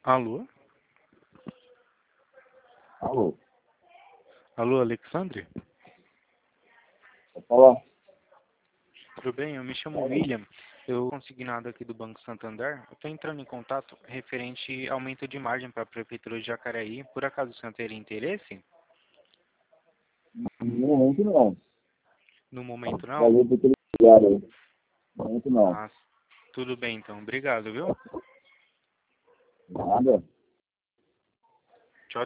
Alô? Alô, Alô, Alexandre? pode falar? Tudo bem? Eu me chamo William. Eu consignado aqui do Banco Santander. Eu estou entrando em contato referente ao aumento de margem para a Prefeitura de Jacareí. Por acaso o senhor teria interesse? No momento não. No momento não? Valeu por ter ligado aí. No momento não. Ah, tudo bem então. Obrigado, viu? Nada.